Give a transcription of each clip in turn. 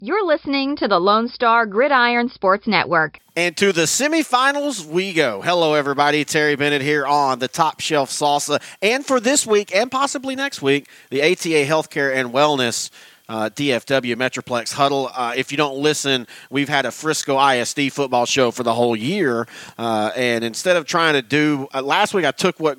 You're listening to the Lone Star Gridiron Sports Network. And to the semifinals we go. Hello, everybody. Terry Bennett here on the Top Shelf Salsa. And for this week and possibly next week, the ATA Healthcare and Wellness DFW Metroplex Huddle. If you don't listen, we've had a Frisco ISD football show for the whole year. And instead of trying to do last week, I took what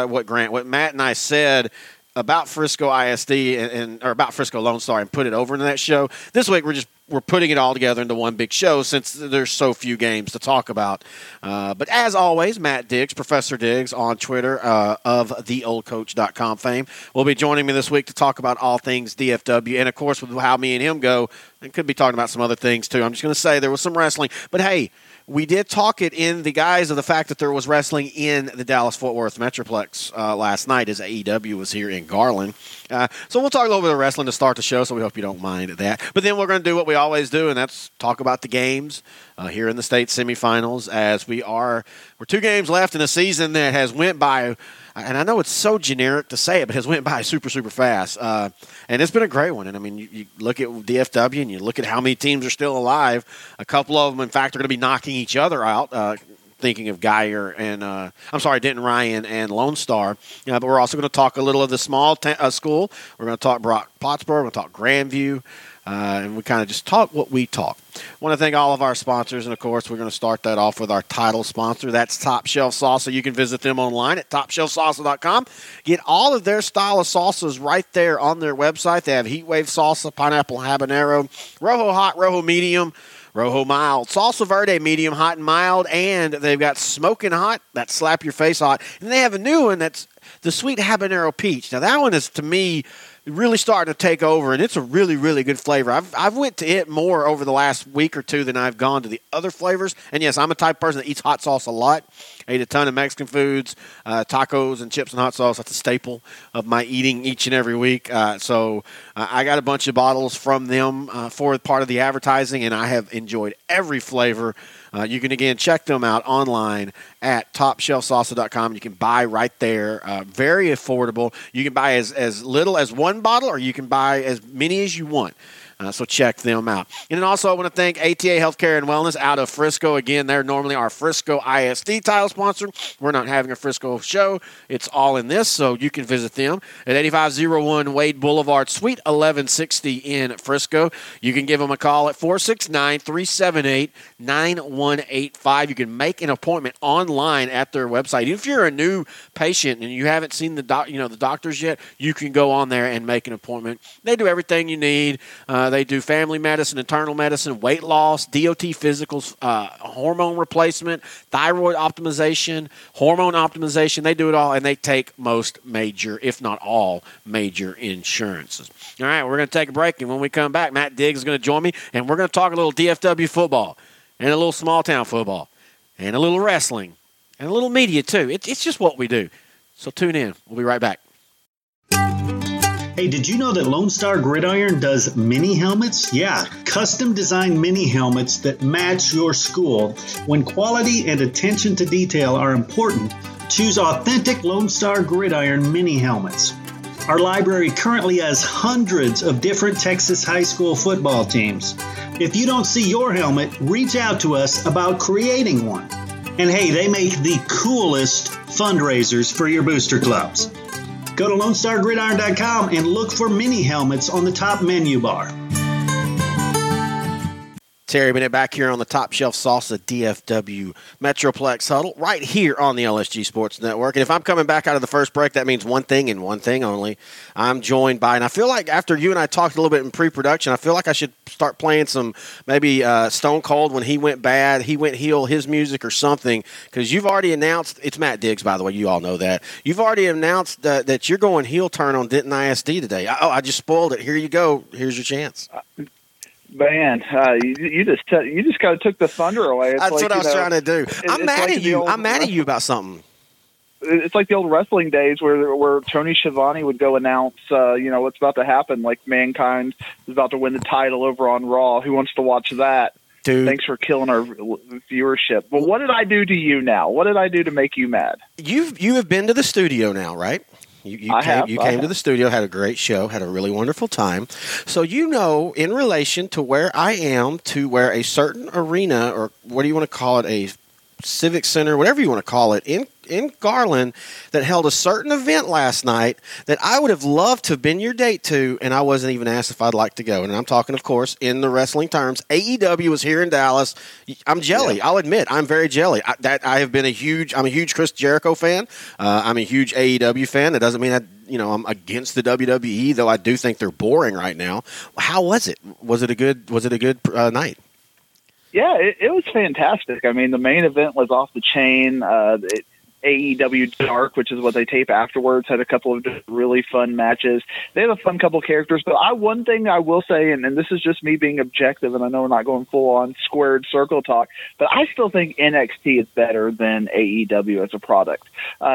Matt and I said about Frisco ISD or about Frisco Lone Star and put it over into that show. This week we're putting it all together into one big show since there's so few games to talk about. But as always, Matt Diggs, Professor Diggs on Twitter of theoldcoach.com fame, will be joining me this week to talk about all things DFW. And, of course, with how me and him go, I could be talking about some other things too. I'm just going to say there was some wrestling. But, hey, we did talk it in the guise of the fact that there was wrestling in the Dallas-Fort Worth Metroplex last night as AEW was here in Garland. So we'll talk a little bit of wrestling to start the show, so we hope you don't mind that. But then we're going to do what we always do, and that's talk about the games here in the state semifinals as we're 2 games left in a season that has went by, and I know it's so generic to say it, but has went by super, super fast. And it's been a great one. And, I mean, you look at DFW and you look at how many teams are still alive. A couple of them, in fact, are going to be knocking each other out, thinking of Geyer and Denton Ryan and Lone Star. But we're also going to talk a little of the small school. We're going to talk Brock Pottsboro. We're going to talk Grandview. And we kind of just talk what we talk. I want to thank all of our sponsors, and, of course, we're going to start that off with our title sponsor. That's Top Shelf Salsa. You can visit them online at topshelfsalsa.com. Get all of their style of salsas right there on their website. They have Heat Wave Salsa, Pineapple Habanero, Rojo Hot, Rojo Medium, Rojo Mild, Salsa Verde, Medium Hot and Mild, and they've got Smoking Hot, that's Slap Your Face Hot. And they have a new one that's the Sweet Habanero Peach. Now, that one is, to me, really starting to take over, and it's a really, really good flavor. I've went to it more over the last week or two than I've gone to the other flavors. And, yes, I'm a type of person that eats hot sauce a lot. I eat a ton of Mexican foods, tacos and chips and hot sauce. That's a staple of my eating each and every week. So I got a bunch of bottles from them for part of the advertising, and I have enjoyed every flavor. You can, again, check them out online at topshelfsalsa.com. You can buy right there. Very affordable. You can buy as little as one bottle, or you can buy as many as you want. So check them out. And then also I want to thank ATA Healthcare and Wellness out of Frisco. Again, they're normally our Frisco ISD title sponsor. We're not having a Frisco show. It's all in this, so you can visit them at 8501 Wade Boulevard, Suite 1160 in Frisco. You can give them a call at 469-378-9185. You can make an appointment online at their website. Even if you're a new patient and you haven't seen the doctors yet, you can go on there and make an appointment. They do everything you need. They do family medicine, internal medicine, weight loss, DOT physicals, hormone replacement, thyroid optimization, hormone optimization. They do it all, and they take most major, if not all, major insurances. All right, we're going to take a break, and when we come back, Matt Diggs is going to join me, and we're going to talk a little DFW football and a little small-town football and a little wrestling and a little media, too. It's just what we do. So tune in. We'll be right back. Hey, did you know that Lone Star Gridiron does mini helmets? Yeah, custom designed mini helmets that match your school. When quality and attention to detail are important, choose authentic Lone Star Gridiron mini helmets. Our library currently has hundreds of different Texas high school football teams. If you don't see your helmet, reach out to us about creating one. And hey, they make the coolest fundraisers for your booster clubs. Go to LoneStarGridiron.com and look for mini helmets on the top menu bar. Terry Bennett back here on the Top Shelf Salsa DFW Metroplex Huddle right here on the LSG Sports Network. And if I'm coming back out of the first break, that means one thing and one thing only. I'm joined by, and I feel like after you and I talked a little bit in pre-production, I feel like I should start playing some maybe Stone Cold when he went bad, he went heel, his music or something, because you've already announced, it's Matt Diggs, by the way, you all know that. You've already announced that you're going heel turn on Denton ISD today. I just spoiled it. Here you go. Here's your chance. Man, you just kind of took the thunder away. That's like, what I was trying to do. I'm mad at you. I'm mad at you about something. It's like the old wrestling days where Tony Schiavone would go announce, what's about to happen. Like Mankind is about to win the title over on Raw. Who wants to watch that? Dude. Thanks for killing our viewership. But what did I do to you now? What did I do to make you mad? You have been to the studio now, right? You came to the studio, had a great show, had a really wonderful time. So in relation to where I am, to where a certain arena, or what do you want to call it, a civic center, whatever you want to call it, in Garland, that held a certain event last night that I would have loved to have been your date to, and I wasn't even asked if I'd like to go. And I'm talking, of course, in the wrestling terms. AEW was here in Dallas. I'm jelly. Yeah. I'll admit, I'm very jelly. I'm a huge Chris Jericho fan. I'm a huge AEW fan. That doesn't mean I'm against the WWE, though I do think they're boring right now. How was it? Was it a good night? Yeah, it was fantastic. I mean, the main event was off the chain. AEW Dark, which is what they tape afterwards, had a couple of really fun matches. They have a fun couple characters, but one thing I will say, and this is just me being objective, and I know we're not going full on squared circle talk, but I still think NXT is better than AEW as a product.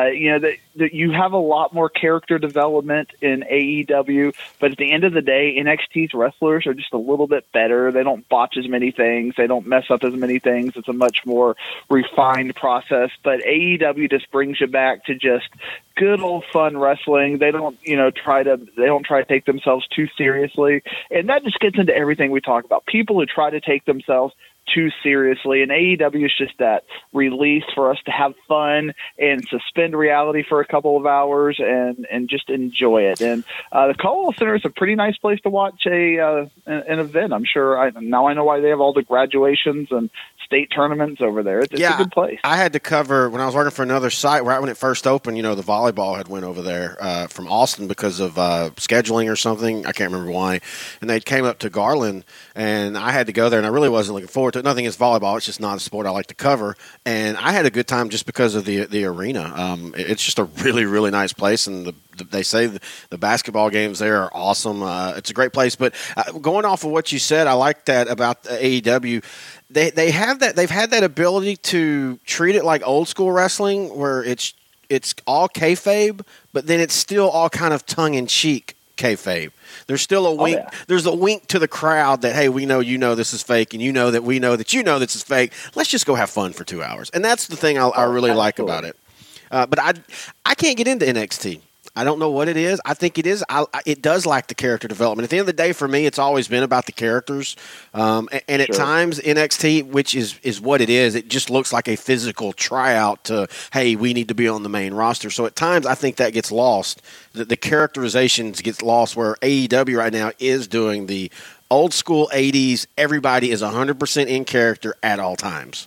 You have a lot more character development in AEW, but at the end of the day, NXT's wrestlers are just a little bit better. They don't botch as many things. They don't mess up as many things. It's a much more refined process, but AEW just brings you back to just good old fun wrestling. They don't, try to take themselves too seriously. And that just gets into everything we talk about. People who try to take themselves too seriously, and AEW is just that release for us to have fun and suspend reality for a couple of hours and just enjoy it. And the Caldwell Center is a pretty nice place to watch an event. I'm sure now I know why they have all the graduations and state tournaments over there. It's a good place. I had to cover, when I was working for another site, right when it first opened, the volleyball had went over there from Austin because of scheduling or something. I can't remember why. And they came up to Garland, and I had to go there, and I really wasn't looking forward to it. Nothing against volleyball. It's just not a sport I like to cover. And I had a good time just because of the arena. It's just a really, really nice place, and they say the basketball games there are awesome. It's a great place. But going off of what you said, I like that about AEW. They have that. They've had that ability to treat it like old school wrestling, where it's all kayfabe, but then it's still all kind of tongue in cheek kayfabe. There's still a wink. Oh, yeah. There's a wink to the crowd that, hey, we know this is fake, and we know that this is fake. Let's just go have fun for 2 hours, and that's the thing I really like about it. But I can't get into NXT. I don't know what it is. I think it is. It does lack the character development. At the end of the day, for me, it's always been about the characters. And at times, NXT, which is what it is, it just looks like a physical tryout to, hey, we need to be on the main roster. So at times, I think that gets lost. The characterizations gets lost, where AEW right now is doing the old school 80s. Everybody is 100% in character at all times.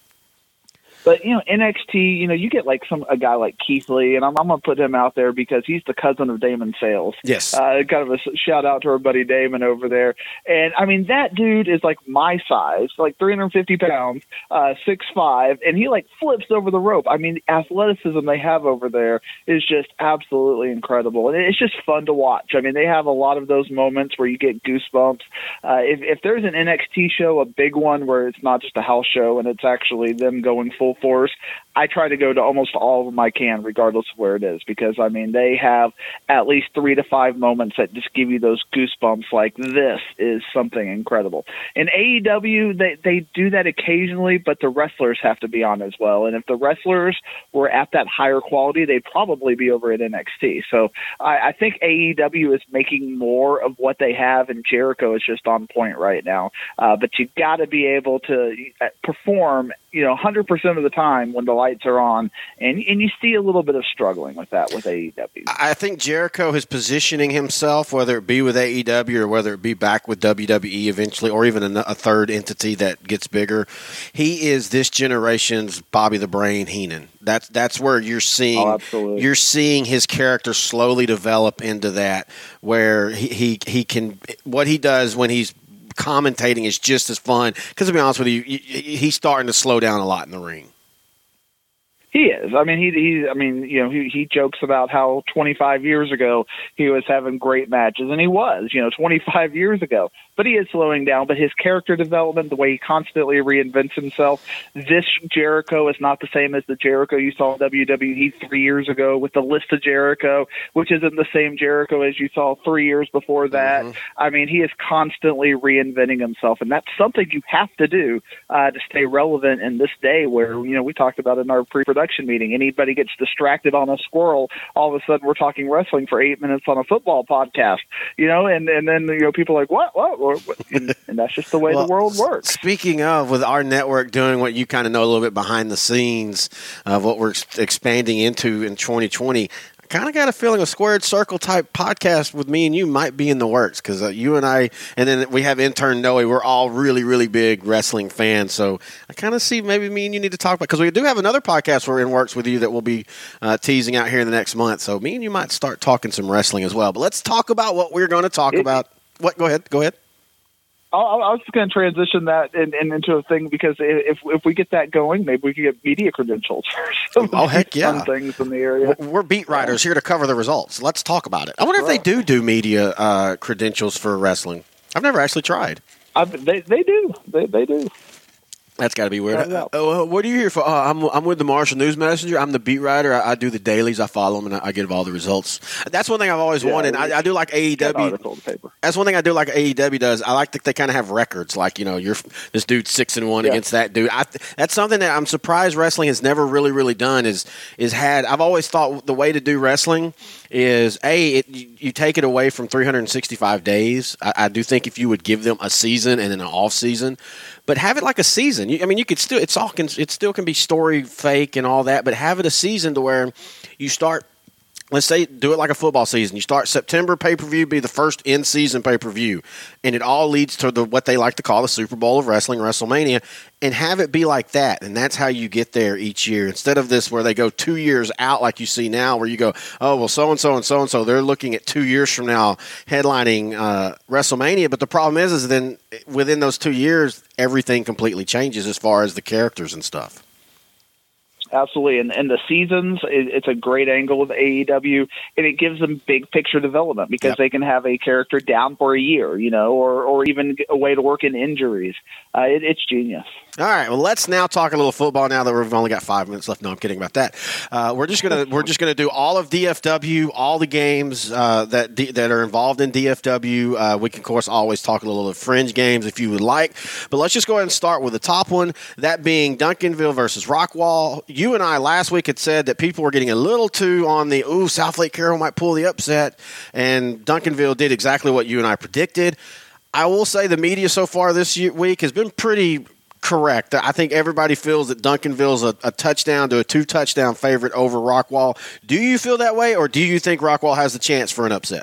But, NXT, you get a guy like Keith Lee, and I'm going to put him out there because he's the cousin of Damon Sayles. Yes. Kind of a shout out to our buddy Damon over there. And, I mean, that dude is like my size, like 350 pounds, 6'5", and he flips over the rope. I mean, the athleticism they have over there is just absolutely incredible. And it's just fun to watch. I mean, they have a lot of those moments where you get goosebumps. If there's an NXT show, a big one where it's not just a house show and it's actually them going full force, I try to go to almost all of them I can, regardless of where it is, because, I mean, they have at least 3 to 5 moments that just give you those goosebumps like this is something incredible. In AEW, they do that occasionally, but the wrestlers have to be on as well. And if the wrestlers were at that higher quality, they'd probably be over at NXT. So I think AEW is making more of what they have, and Jericho is just on point right now. But you got to be able to perform 100% of the time when the lights are on, and you see a little bit of struggling with that with AEW. I think Jericho is positioning himself, whether it be with AEW or whether it be back with WWE eventually, or even a third entity that gets bigger. He is this generation's Bobby the Brain Heenan. That's where you're seeing his character slowly develop into that, where he can, what he does when he's commentating is just as fun, because to be honest with you, he's starting to slow down a lot in the ring. He is. I mean, he jokes about how 25 years ago he was having great matches, and he was, 25 years ago. but he is slowing down. But his character development, the way he constantly reinvents himself, this Jericho is not the same as the Jericho you saw in WWE 3 years ago with the List of Jericho, which isn't the same Jericho as you saw 3 years before that. I mean, he is constantly reinventing himself, and that's something you have to do to stay relevant in this day where, you know, we talked about in our pre-production meeting, anybody gets distracted on a squirrel, all of a sudden we're talking wrestling for 8 minutes on a football podcast, you know, and then, you know, people are like, what? And that's just the way the world works. Speaking of, with our network doing what you kind of know a little bit behind the scenes of what we're expanding into in 2020, kind of got a feeling a squared circle type podcast with me and you might be in the works because you and I, and then we have intern Noe, we're all really, really big wrestling fans. So I kind of see maybe me and you need to talk about, because we do have another podcast we're in works with you that we'll be teasing out here in the next month. So me and you might start talking some wrestling as well. But let's talk about what we're going to talk about. What? Go ahead. I was just going to transition that into a thing because if we get that going, maybe we could get media credentials for some heck yeah. fun things in the area. We're beat writers here to cover the results. Let's talk about it. I wonder if they do media credentials for wrestling. I've never actually tried. They do. They do. That's got to be weird. What are you here for? I'm with the Marshall News Messenger. I'm the beat writer. I do the dailies. I follow them, and I get all the results. That's one thing I've always wanted. I do like AEW. That's one thing I do like AEW does. I like that they kind of have records. Like, you know, this dude's 6-1 against that dude. That's something that I'm surprised wrestling has never really done. Is had. I've always thought the way to do wrestling is you take it away from 365 days. I do think if you would give them a season and then an off season, but have it like a season. You could still it still can be story fake and all that, but have it a season to where you start. Let's say do it like a football season. You start September pay-per-view, be the first in-season pay-per-view, and it all leads to what they like to call the Super Bowl of wrestling, WrestleMania, and have it be like that. And that's how you get there each year. Instead of this where they go 2 years out like you see now, where you go, oh, well, so-and-so and so-and-so, they're looking at 2 years from now headlining WrestleMania. But the problem is then within those 2 years, everything completely changes as far as the characters and stuff. Absolutely, and the seasons, it's a great angle with AEW, and it gives them big picture development because they can have a character down for a year, you know, or even a way to work in injuries. It's genius. All right, well, let's now talk a little football now that we've only got 5 minutes left. No, I'm kidding about that. We're just gonna do all of DFW, all the games that are involved in DFW. We can, of course, always talk a little of fringe games if you would like, but let's just go ahead and start with the top one, that being Duncanville versus Rockwall. You and I last week had said that people were getting a little too on the, South Lake Carroll might pull the upset, and Duncanville did exactly what you and I predicted. I will say the media so far this week has been pretty correct. I think everybody feels that Duncanville's a touchdown to a 2-touchdown favorite over Rockwall. Do you feel that way, or do you think Rockwall has the chance for an upset?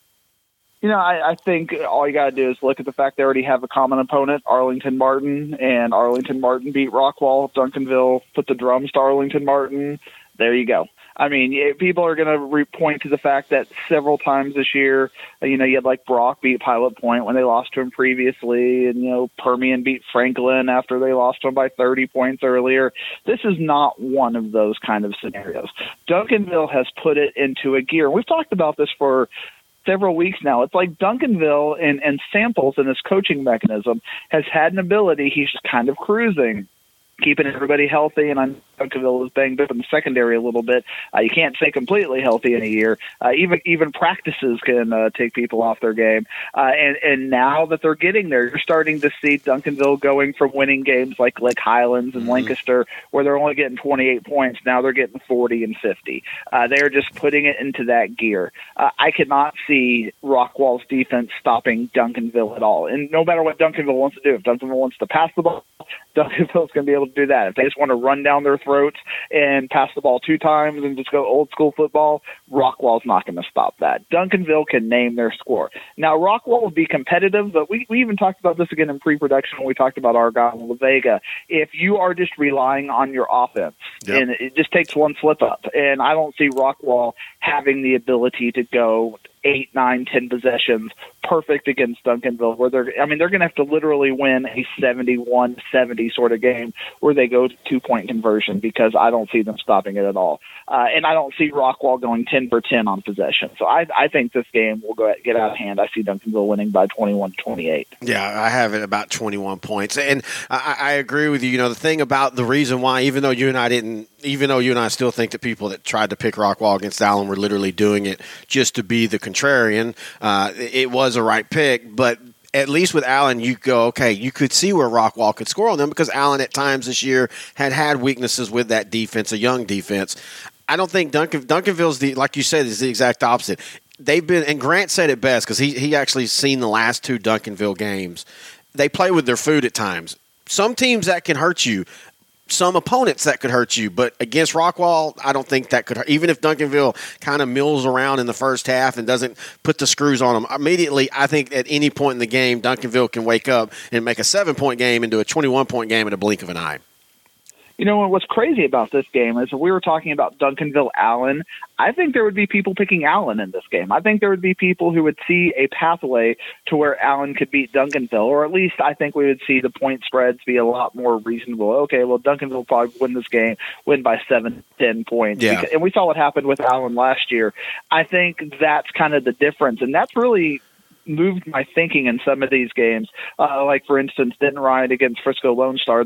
You know, I think all you got to do is look at the fact they already have a common opponent, Arlington Martin, and Arlington Martin beat Rockwall. Duncanville put the drums to Arlington Martin. There you go. I mean, people are going to point to the fact that several times this year, you know, you had like Brock beat Pilot Point when they lost to him previously, and, you know, Permian beat Franklin after they lost to him by 30 points earlier. This is not one of those kind of scenarios. Duncanville has put it into a gear. We've talked about this for several weeks now. It's like Duncanville and Samples in his coaching mechanism has had an ability. He's just kind of cruising, keeping everybody healthy, and I know Duncanville was banged up in the secondary a little bit. You can't stay completely healthy in a year. Even practices can take people off their game. And now that they're getting there, you're starting to see Duncanville going from winning games like Lake Highlands and Lancaster, where they're only getting 28 points. Now they're getting 40 and 50. They're just putting it into that gear. I cannot see Rockwall's defense stopping Duncanville at all. And no matter what Duncanville wants to do, if Duncanville wants to pass the ball, Duncanville's going to be able to do that. If they just want to run down their throats and pass the ball 2 times and just go old school football, Rockwall's not going to stop that. Duncanville can name their score. Now, Rockwall will be competitive, but we even talked about this again in pre-production when we talked about Argyle and La Vega. If you are just relying on your offense, and it just takes one slip up, and I don't see Rockwall having the ability to go 8, 9, 10 possessions perfect against Duncanville, where they're going to have to literally win a 71-70 sort of game where they go to 2-point conversion, because I don't see them stopping it at all. And I don't see Rockwall going 10 for 10 on possession. So I think this game will get out of hand. I see Duncanville winning by 21-28. Yeah, I have it about 21 points. And I agree with you. The thing about the reason why, even though you and I still think that people that tried to pick Rockwall against Allen were literally doing it just to be the contrarian, it was a right pick. But at least with Allen, you go, okay, you could see where Rockwall could score on them, because Allen at times this year had weaknesses with that defense, a young defense. I don't think Duncanville's like you said, is the exact opposite. They've been, and Grant said it best, because he actually seen the last 2 Duncanville games. They play with their food at times. Some teams that can hurt you, some opponents that could hurt you, but against Rockwall, I don't think that could hurt. Even if Duncanville kind of mills around in the first half and doesn't put the screws on them, immediately I think at any point in the game, Duncanville can wake up and make a 7-point game into a 21-point game in a blink of an eye. What's crazy about this game is, if we were talking about Duncanville-Allen, I think there would be people picking Allen in this game. I think there would be people who would see a pathway to where Allen could beat Duncanville, or at least I think we would see the point spreads be a lot more reasonable. Okay, well, Duncanville will probably win this game, win by 7-10 points. Yeah. And we saw what happened with Allen last year. I think that's kind of the difference, and that's really moved my thinking in some of these games. Like, for instance, Denton Ryan against Frisco Lone Star.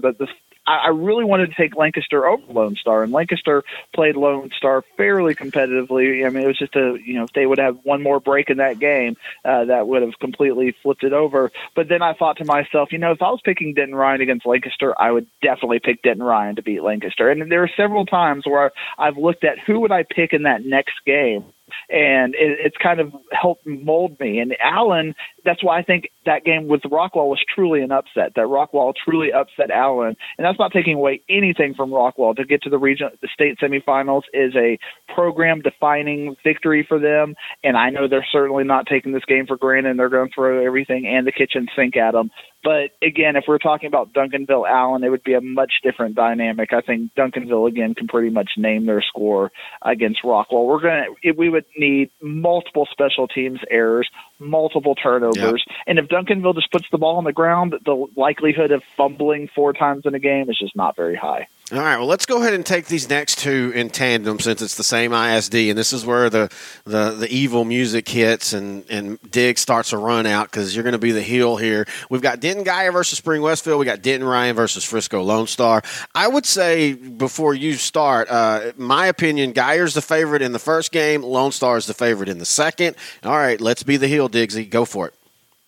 I really wanted to take Lancaster over Lone Star, and Lancaster played Lone Star fairly competitively. I mean, it was just if they would have one more break in that game, that would have completely flipped it over. But then I thought to myself, if I was picking Denton Ryan against Lancaster, I would definitely pick Denton Ryan to beat Lancaster. And there are several times where I've looked at who would I pick in that next game, and it's kind of helped mold me. And Allen, that's why I think that game with Rockwall was truly an upset, that Rockwall truly upset Allen. And that's not taking away anything from Rockwall. To get to the state semifinals is a program-defining victory for them, and I know they're certainly not taking this game for granted, and they're going to throw everything and the kitchen sink at them. But, again, if we're talking about Duncanville-Allen, it would be a much different dynamic. I think Duncanville, again, can pretty much name their score against Rockwall. We would need multiple special teams errors, multiple turnovers. Yep. And if Duncanville just puts the ball on the ground, the likelihood of fumbling 4 times in a game is just not very high. All right, well, let's go ahead and take these next 2 in tandem, since it's the same ISD, and this is where the evil music hits and Dig starts a run out, because you're going to be the heel here. We've got Denton Guyer versus Spring Westfield. We got Denton Ryan versus Frisco Lone Star. I would say, before you start, my opinion, Guyer's the favorite in the first game, Lone Star is the favorite in the second. All right, let's be the heel, Diggsy. Go for it.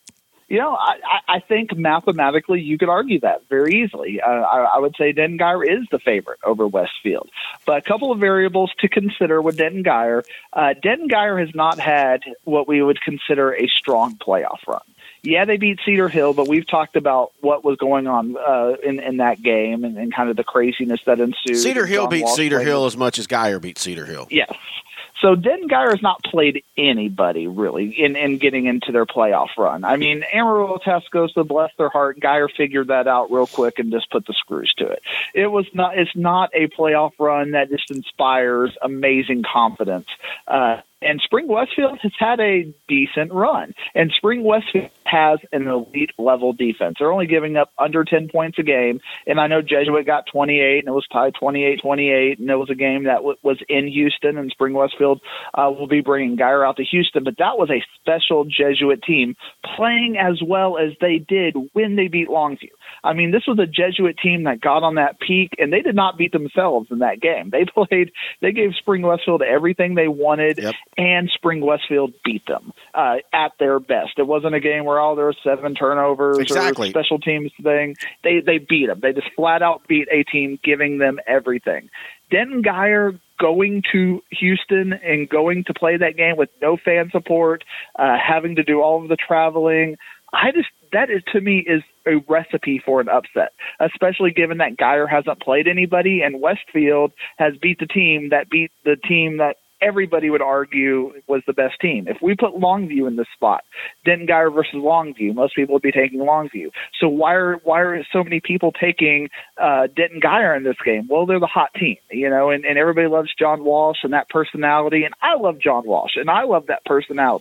I think mathematically you could argue that very easily. I would say Denton Guyer is the favorite over Westfield. But a couple of variables to consider with Denton Guyer. Denton Guyer has not had what we would consider a strong playoff run. Yeah, they beat Cedar Hill, but we've talked about what was going on in that game and kind of the craziness that ensued. Cedar Hill beat Cedar Hill as much as Guyer beat Cedar Hill. Yes. So Denton Guyer has not played anybody, really, in getting into their playoff run. I mean, Amarillo Tascosa, bless their heart, Guyer figured that out real quick and just put the screws to it. It's not a playoff run that just inspires amazing confidence. And Spring Westfield has had a decent run. And Spring Westfield has an elite-level defense. They're only giving up under 10 points a game. And I know Jesuit got 28, and it was tied 28-28, and it was a game that was in Houston, and Spring Westfield will be bringing Guyer out to Houston. But that was a special Jesuit team playing as well as they did when they beat Longview. I mean, this was a Jesuit team that got on that peak, and they did not beat themselves in that game. They gave Spring Westfield everything they wanted. Yep. And Spring Westfield beat them at their best. It wasn't a game where there were 7 turnovers or special teams thing. They beat them. They just flat out beat a team, giving them everything. Denton Guyer going to Houston and going to play that game with no fan support, having to do all of the traveling. That is, to me, is a recipe for an upset, especially given that Guyer hasn't played anybody and Westfield has beat the team that everybody would argue was the best team. If we put Longview in this spot, Denton Guyer versus Longview, most people would be taking Longview. So why are so many people taking Denton Guyer in this game? Well, they're the hot team, and everybody loves John Walsh and that personality, and I love John Walsh, and I love that personality.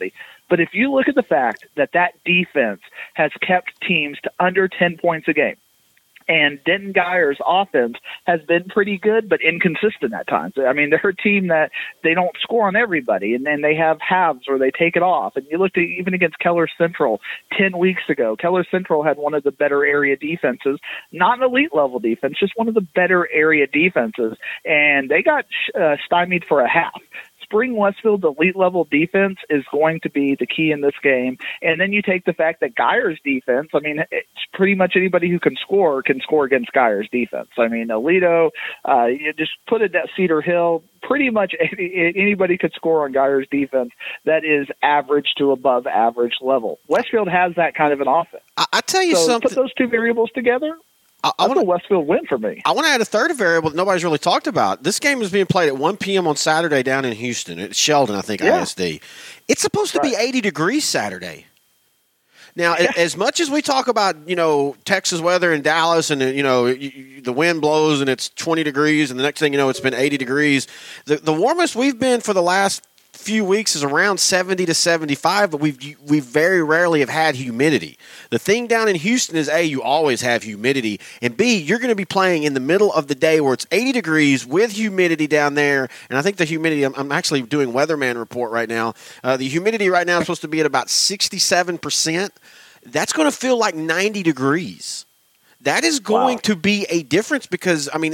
But if you look at the fact that defense has kept teams to under 10 points a game, and Denton Guyer's offense has been pretty good, but inconsistent at times. I mean, they're a team that they don't score on everybody, and then they have halves where they take it off. And you looked at even against Keller Central 10 weeks ago. Keller Central had one of the better area defenses, not an elite level defense, just one of the better area defenses, and they got stymied for a half. Spring Westfield's elite level defense is going to be the key in this game. And then you take the fact that Geyer's defense, I mean, it's pretty much anybody who can score against Geyer's defense. I mean, Alito, you just put it at Cedar Hill, pretty much anybody could score on Geyer's defense that is average to above average level. Westfield has that kind of an offense. I tell you something. Put those two variables together. I want a Westfield win for me. I want to add a third variable that nobody's really talked about. This game is being played at 1 p.m. on Saturday down in Houston. It's Sheldon, I think, ISD. It's supposed to be 80 degrees Saturday. Now, as much as we talk about, Texas weather in Dallas and, the wind blows and it's 20 degrees and the next thing you know, it's been 80 degrees, the warmest we've been for the last few weeks is around 70 to 75, but we very rarely have had humidity. The thing down in Houston is, A, you always have humidity, and B, you're going to be playing in the middle of the day where it's 80 degrees with humidity down there, and I think the humidity, I'm actually doing Weatherman report right now, the humidity right now is supposed to be at about 67%. That's going to feel like 90 degrees. That is going to be a difference because, I mean,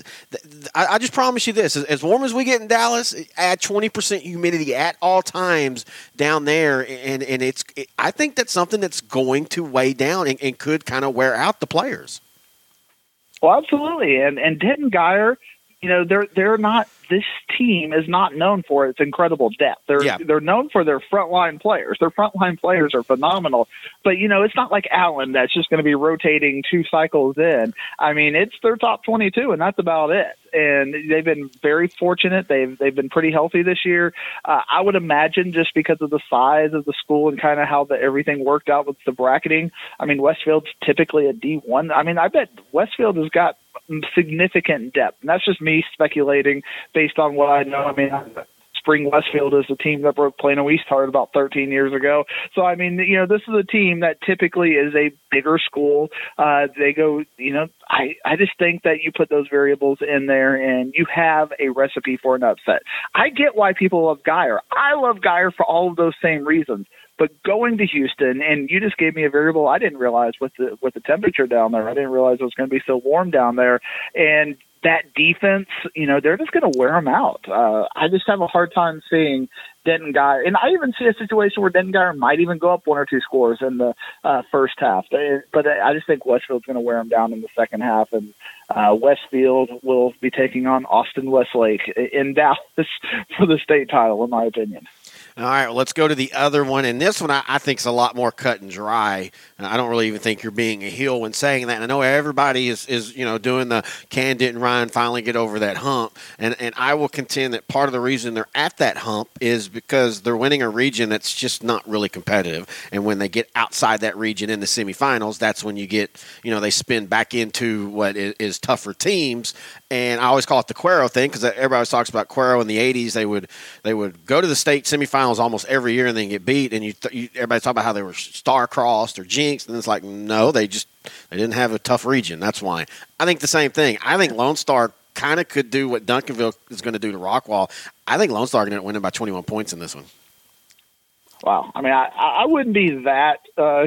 I just promise you this. As warm as we get in Dallas, add 20% humidity at all times down there, and I think that's something that's going to weigh down and could kind of wear out the players. Well, absolutely. And Denton Guyer, they're not – this team is not known for its incredible depth. They're known for their frontline players. Their frontline players are phenomenal. But, it's not like Allen that's just going to be rotating 2 cycles in. I mean, it's their top 22, and that's about it. And they've been very fortunate. They've been pretty healthy this year. I would imagine just because of the size of the school and kind of how everything worked out with the bracketing. I mean, Westfield's typically a D1. I mean, I bet Westfield has got significant depth. And that's just me speculating based on what I know. I mean, Spring Westfield is a team that broke Plano East hard about 13 years ago. So, I mean, this is a team that typically is a bigger school. They go, I just think that you put those variables in there and you have a recipe for an upset. I get why people love Guyer. I love Guyer for all of those same reasons. But going to Houston, and you just gave me a variable I didn't realize with the temperature down there. I didn't realize it was going to be so warm down there. And that defense, they're just going to wear them out. I just have a hard time seeing Denton Guyer. And I even see a situation where Denton Guyer might even go up 1 or 2 scores in the first half. But I just think Westfield's going to wear them down in the second half. And Westfield will be taking on Austin Westlake in Dallas for the state title, in my opinion. All right, well, let's go to the other one. And this one I think is a lot more cut and dry. I don't really even think you're being a heel when saying that. And I know everybody is doing the can Denton Ryan finally get over that hump. And I will contend that part of the reason they're at that hump is because they're winning a region that's just not really competitive. And when they get outside that region in the semifinals, that's when you get, they spin back into what is tougher teams. And I always call it the Cuero thing because everybody always talks about Cuero in the 80s. They would go to the state semifinals almost every year and then get beat. And everybody talk about how they were star-crossed or jinxed. And it's like, no, they didn't have a tough region. That's why. I think the same thing. I think Lone Star kind of could do what Duncanville is going to do to Rockwall. I think Lone Star going to win it by 21 points in this one. Wow. I mean, I wouldn't be that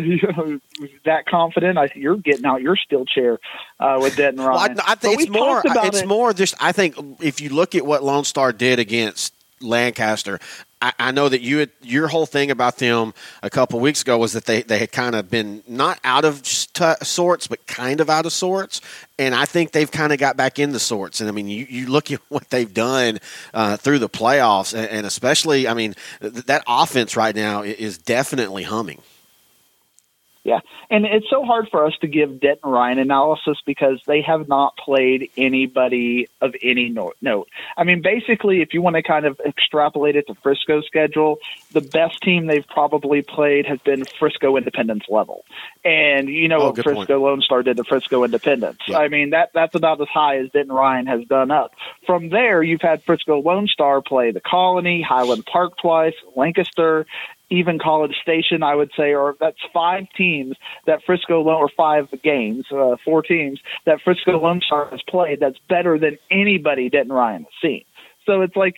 that confident. You're getting out your steel chair with Denton Ryan. Well, I think it's more just I think if you look at what Lone Star did against Lancaster, I know that your whole thing about them a couple of weeks ago was that they had kind of been not out of sorts, but kind of out of sorts. And I think they've kind of got back into sorts. And, I mean, you look at what they've done through the playoffs, and especially, I mean, that offense right now is definitely humming. Yeah, and it's so hard for us to give Denton Ryan analysis because they have not played anybody of any note. I mean, basically, if you want to kind of extrapolate it to Frisco's schedule, the best team they've probably played has been Frisco Independence level. And what Frisco point. Lone Star did to Frisco Independence. Yeah. I mean, that's about as high as Denton Ryan has done up. From there, you've had Frisco Lone Star play the Colony, Highland Park twice, Lancaster, even College Station, I would say, or that's 5 teams that Frisco Lone, or 5 games, 4 teams that Frisco Lone Star has played that's better than anybody Denton Ryan has seen. So it's like,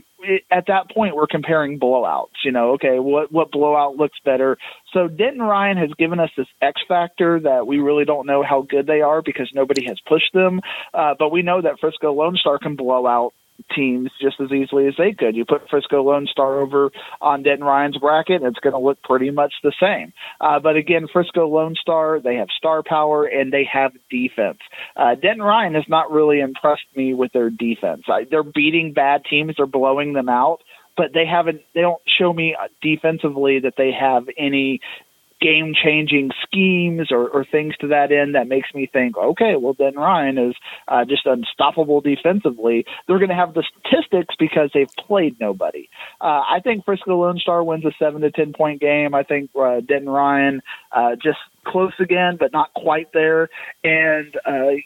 at that point we're comparing blowouts, okay, what blowout looks better. So Denton Ryan has given us this X factor that we really don't know how good they are because nobody has pushed them. But we know that Frisco Lone Star can blow out teams just as easily as they could. You put Frisco Lone Star over on Denton Ryan's bracket, and it's going to look pretty much the same. But again, Frisco Lone Star, they have star power and they have defense. Denton Ryan has not really impressed me with their defense. They're beating bad teams, they're blowing them out, but they don't show me defensively that they have any game-changing schemes or things to that end that makes me think, okay, well, Denton Ryan is just unstoppable defensively. They're going to have the statistics because they've played nobody. I think Frisco Lone Star wins a 7 to 10 point game. I think Denton Ryan just close again, but not quite there. And,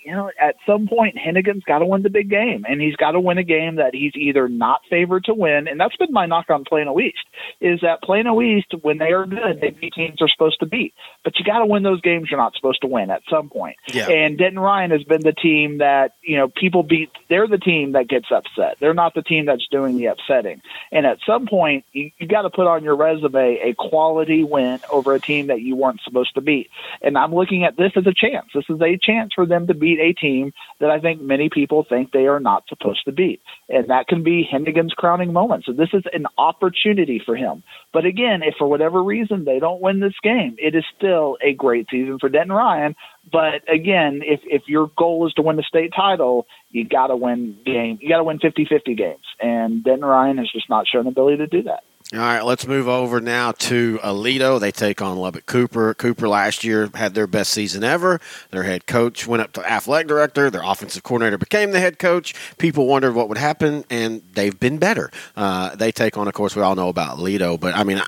at some point, Hennigan's got to win the big game, and he's got to win a game that he's either not favored to win. And that's been my knock on Plano East, is that Plano East, when they are good, they beat teams they're supposed to beat. But you got to win those games you're not supposed to win at some point. Yeah. And Denton Ryan has been the team that, people beat. They're the team that gets upset. They're not the team that's doing the upsetting. And at some point, you got to put on your resume a quality win over a team that you weren't supposed to beat. And I'm looking at this as a chance. This is a chance for them to beat a team that I think many people think they are not supposed to beat. And that can be Hennigan's crowning moment. So this is an opportunity for him. But again, if for whatever reason they don't win this game, it is still a great season for Denton Ryan. But again, if your goal is to win the state title, you got to win 50-50 games. And Denton Ryan has just not shown the ability to do that. All right, let's move over now to Aledo. They take on Lubbock Cooper. Cooper last year had their best season ever. Their head coach went up to athletic director. Their offensive coordinator became the head coach. People wondered what would happen, and they've been better. They take on, of course, we all know about Aledo. But, I mean,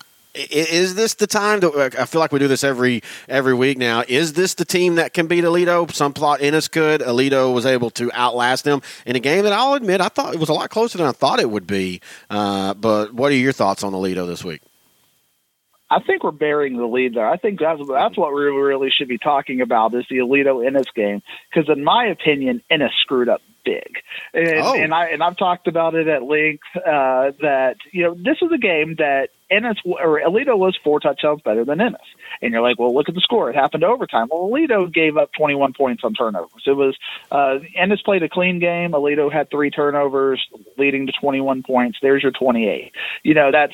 is this the time to – I feel like we do this every week now. Is this the team that can beat Aledo? Some thought Ennis could. Aledo was able to outlast them in a game that I'll admit I thought it was a lot closer than I thought it would be. But what are your thoughts on Aledo this week? I think we're burying the lead there. I think that's what we really should be talking about is the Aledo-Ennis game, because in my opinion, Ennis screwed up big. And I've talked about it at length that, this was a game that Aledo was 4 touchdowns better than Ennis. And you're like, well, look at the score. It happened to overtime. Well, Aledo gave up 21 points on turnovers. It was Ennis played a clean game. Aledo had 3 turnovers leading to 21 points. There's your 28. That's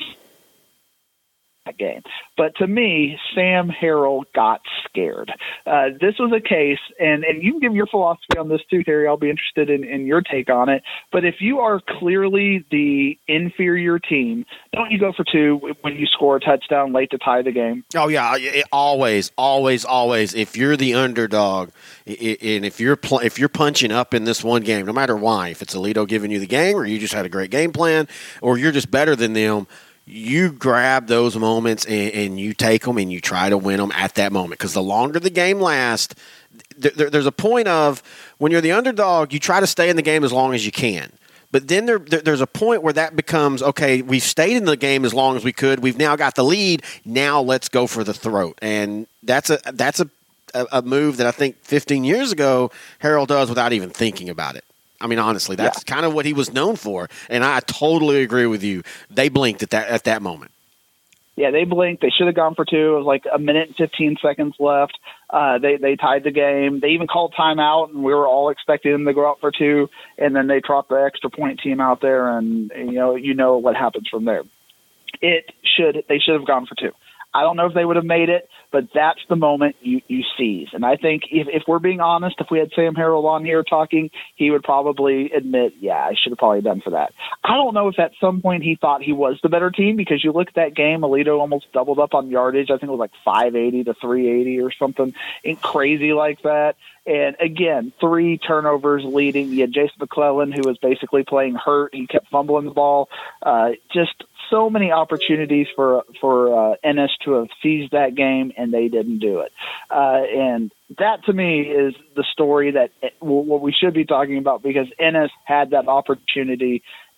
that game. But to me, Sam Harrell got scared. This was a case, and you can give your philosophy on this too, Terry. I'll be interested in your take on it. But if you are clearly the inferior team, don't you go for 2 when you score a touchdown late to tie the game? Oh, yeah, always. If you're the underdog, and if you're punching up in this one game, no matter why, if it's Aledo giving you the game or you just had a great game plan or you're just better than them, you grab those moments and you take them and you try to win them at that moment. Because the longer the game lasts, there's a point of when you're the underdog, you try to stay in the game as long as you can. But then there's a point where that becomes, okay, we've stayed in the game as long as we could. We've now got the lead. Now let's go for the throat. And that's a move that I think 15 years ago Harrell does without even thinking about it. I mean, honestly, that's kind of what he was known for, and I totally agree with you. They blinked at that moment. Yeah, they blinked. They should have gone for 2. It was like a minute and 15 seconds left. They tied the game. They even called timeout, and we were all expecting them to go out for 2, and then they dropped the extra point team out there, and you know what happens from there. They should have gone for 2. I don't know if they would have made it, but that's the moment you seize. And I think if we're being honest, if we had Sam Harrell on here talking, he would probably admit, I should have probably done for that. I don't know if at some point he thought he was the better team, because you look at that game, Aledo almost doubled up on yardage. I think it was like 580 to 380 or something crazy like that. And again, 3 turnovers leading. You had Jason McClellan, who was basically playing hurt. He kept fumbling the ball. Just so many opportunities for Ennis to have seized that game, and they didn't do it. And that, to me, is the story that what we should be talking about, because Ennis had that opportunity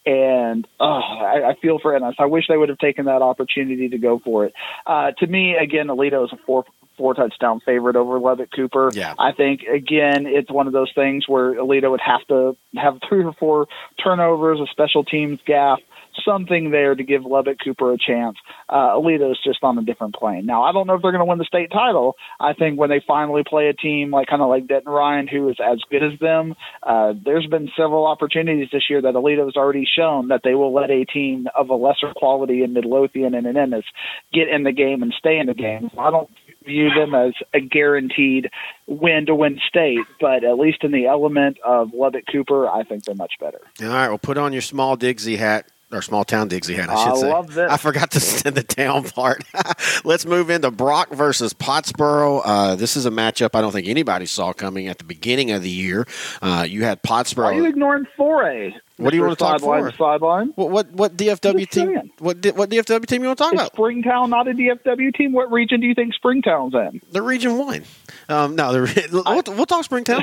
And I feel for Ennis. I wish they would have taken that opportunity to go for it. To me, again, Aledo is a four touchdown favorite over Lubbock Cooper. Yeah. I think, again, it's one of those things where Aledo would have to have 3 or 4 turnovers, a special teams gaffe, something there to give Lubbock Cooper a chance. Aledo's just on a different plane. Now, I don't know if they're going to win the state title. I think when they finally play a team kind of like Denton Ryan, who is as good as them, there's been several opportunities this year that Aledo's already shown that they will let a team of a lesser quality in Midlothian and in Ennis get in the game and stay in the game. I don't view them as a guaranteed win to win state, but at least in the element of Lubbock Cooper, I think they're much better. All right, well, put on your small Digsy hat. Or small town Digsy hat, I should say. I love this. I forgot to send the town part. Let's move into Brock versus Pottsboro. This is a matchup I don't think anybody saw coming at the beginning of the year. You had Pottsboro. Why are you ignoring 4A? What do you want to talk for? Sideline. What DFW team? What DFW team you want to talk Is about? Springtown not a DFW team? What region do you think Springtown's in? The Region 1. No, we'll talk Springtown.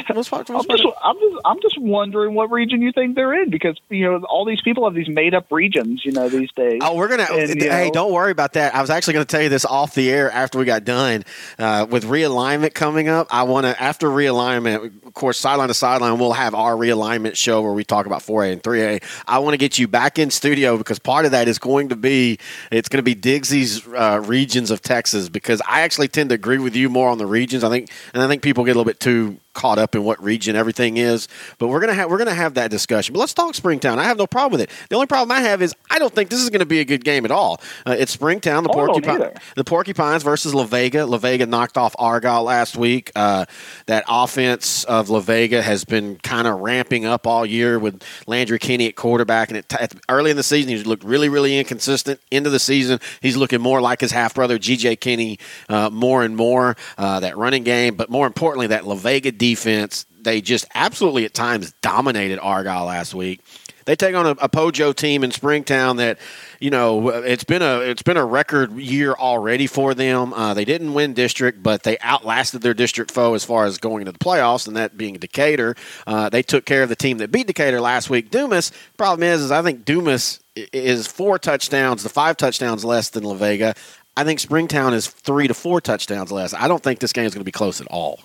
I'm just wondering what region you think they're in, because all these people have these made up regions these days. Oh, we're gonna. Hey, don't worry about that. I was actually going to tell you this off the air after we got done with realignment coming up. I want to, after realignment, of course, sideline to sideline, we'll have our realignment show where we talk about 4A and 3A. I want to get you back in studio because part of that is going to be Digsy's regions of Texas, because I actually tend to agree with you more on the regions. I think people get a little bit too caught up in what region everything is, but we're gonna have that discussion. But let's talk Springtown. I have no problem with it. The only problem I have is I don't think this is going to be a good game at all. It's Springtown, the Porcupines versus La Vega. La Vega knocked off Argyle last week. That offense of La Vega has been kind of ramping up all year with Landry Kinney at quarterback, and early in the season he's looked really, really inconsistent. Into the season he's looking more like his half brother G.J. Kinney more and more. That running game, but more importantly that La Vega defense, they just absolutely at times dominated Argyle last week. They take on a Pojo team in Springtown that, it's been a record year already for them. They didn't win district, but they outlasted their district foe as far as going into the playoffs, and that being Decatur. They took care of the team that beat Decatur last week, Dumas. Problem is I think Dumas is 4 touchdowns, the 5 touchdowns less than La Vega. I think Springtown is 3 to 4 touchdowns less. I don't think this game is going to be close at all.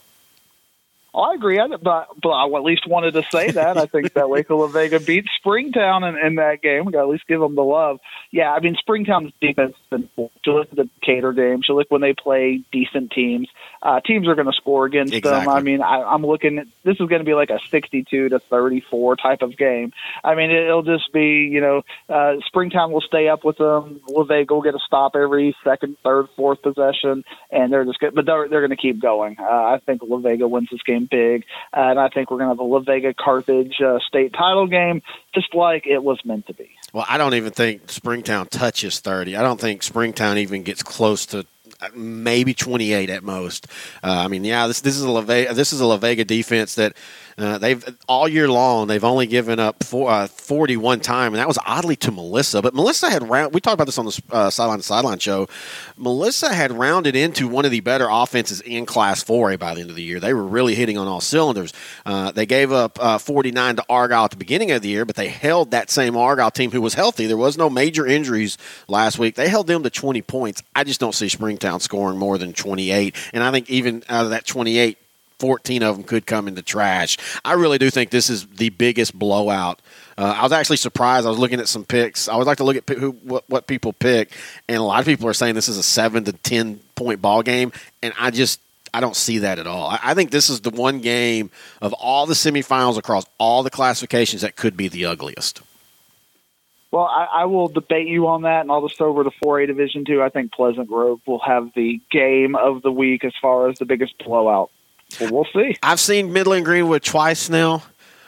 I agree, but I at least wanted to say that. I think that Waco La Vega beat Springtown in that game. We got to at least give them the love. Yeah, I mean, Springtown's defense has been full. You look at the Decatur games, you look when they play decent teams. Teams are going to score against them. I mean, I'm looking at this is going to be like a 62-34 type of game. I mean, it'll just be, Springtown will stay up with them. La Vega will get a stop every second, third, fourth possession, and they're just good. But they're going to keep going. I think La Vega wins this game big, and I think we're going to have a La Vega Carthage state title game, just like it was meant to be. Well, I don't even think Springtown touches 30. I don't think Springtown even gets close to maybe 28 at most. This is a La Vega defense that they've all year long they've only given up 40 one time, and that was oddly to Melissa. But Melissa had we talked about this on the sideline to sideline show. Melissa had rounded into one of the better offenses in Class 4A by the end of the year. They were really hitting on all cylinders. They gave up 49 to Argyle at the beginning of the year, but they held that same Argyle team who was healthy. There was no major injuries last week. They held them to 20 points. I just don't see Springtown scoring more than 28, and I think even out of that 28, 14 of them could come into trash. I really do think this is the biggest blowout. I was actually surprised. I was looking at some picks. I always like to look at what people pick, and a lot of people are saying this is a 7 to 10 point ball game, and I don't see that at all. I think this is the one game of all the semifinals across all the classifications that could be the ugliest. Well, I will debate you on that, and I'll just over to 4A Division 2. I think Pleasant Grove will have the game of the week as far as the biggest blowout. Well, we'll see. I've seen Midland Greenwood twice now.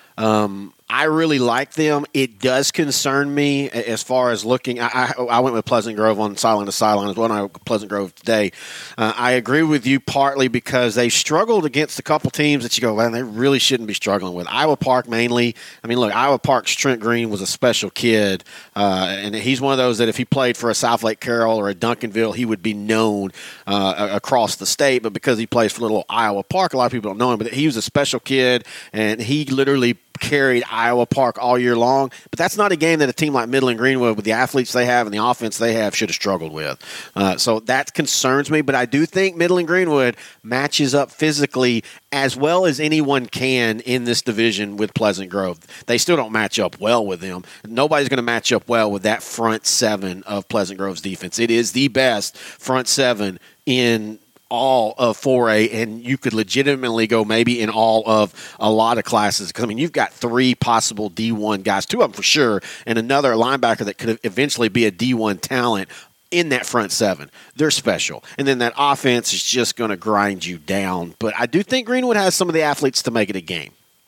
I really like them. It does concern me as far as looking. I went with Pleasant Grove on sideline to sideline as well. And I went with Pleasant Grove today. I agree with you partly because they struggled against a couple teams that you go, man, they really shouldn't be struggling with. Iowa Park mainly. I mean, look, Iowa Park's Trent Green was a special kid, and he's one of those that if he played for a South Lake Carroll or a Duncanville, he would be known across the state. But because he plays for little Iowa Park, a lot of people don't know him. But he was a special kid, and he literally carried Iowa Park all year long, but that's not a game that a team like Midland Greenwood, with the athletes they have and the offense they have, should have struggled with. So that concerns me, but I do think Midland Greenwood matches up physically as well as anyone can in this division with Pleasant Grove. They still don't match up well with them. Nobody's going to match up well with that front seven of Pleasant Grove's defense. It is the best front seven in all of 4A, and you could legitimately go maybe in all of a lot of classes. Because, I mean, you've got 3 possible D1 guys, 2 of them for sure, and another linebacker that could eventually be a D1 talent in that front seven. They're special. And then that offense is just going to grind you down. But I do think Greenwood has some of the athletes to make it a game.